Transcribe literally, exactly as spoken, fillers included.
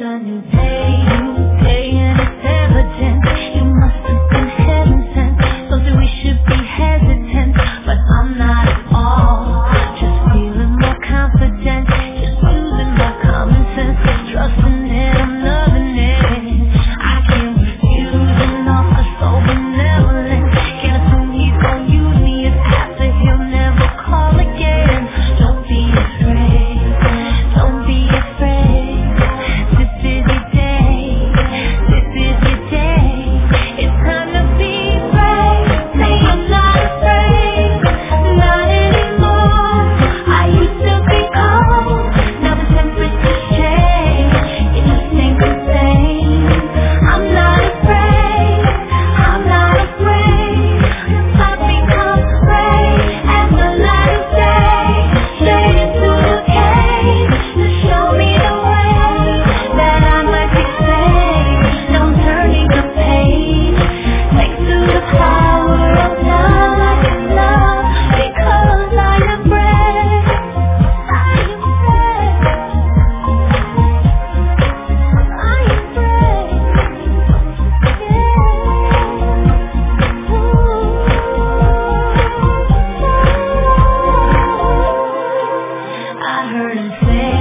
a new day, new day, and it's evident you must have been heaven sent. Told you we should be hesitant, but I'm not at all. Just feeling more confident, just using my common sense, trusting it, I'm loving it. I can't refuse an offer so benevolent. Can't assume he's gonna use me as after he'll never call again. Don't be afraid, don't be afraid. This is your day, this is your day. It's time to be brave. Say I'm not afraid, not anymore. I used to be cold, now the temperature's changed. It just ain't the same. I'm not afraid, I'm not afraid. I've become brave as the light of day. Straight into the cage to show me the way that I might be saved. No turning the page, thanks to the power of love, love, because I am brave. I am brave. I am brave. Yeah. I heard him say